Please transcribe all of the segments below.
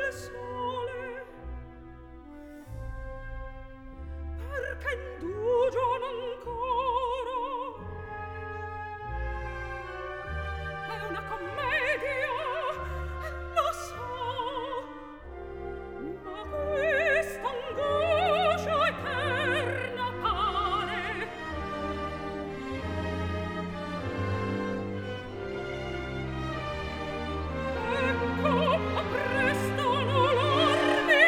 sole, perché indugio non coro. È una commedia, lo so, ma questa angoscia eterna pare. Ecco, apprestano l'armi.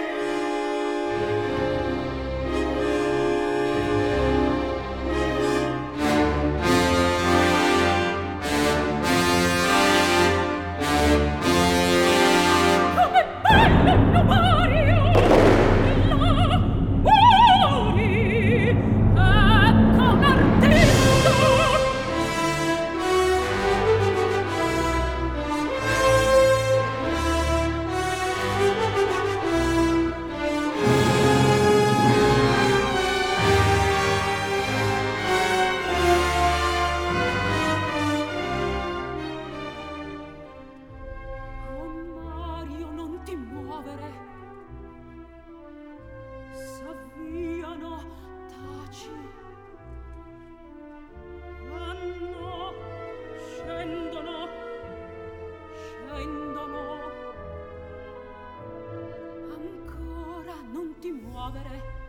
Come bello innovario! Là, fuori! Ecco l'artista! Oh Mario, non ti muovere. S'avviano, taci. Vanno, scendono, scendono. Ancora non ti muovere.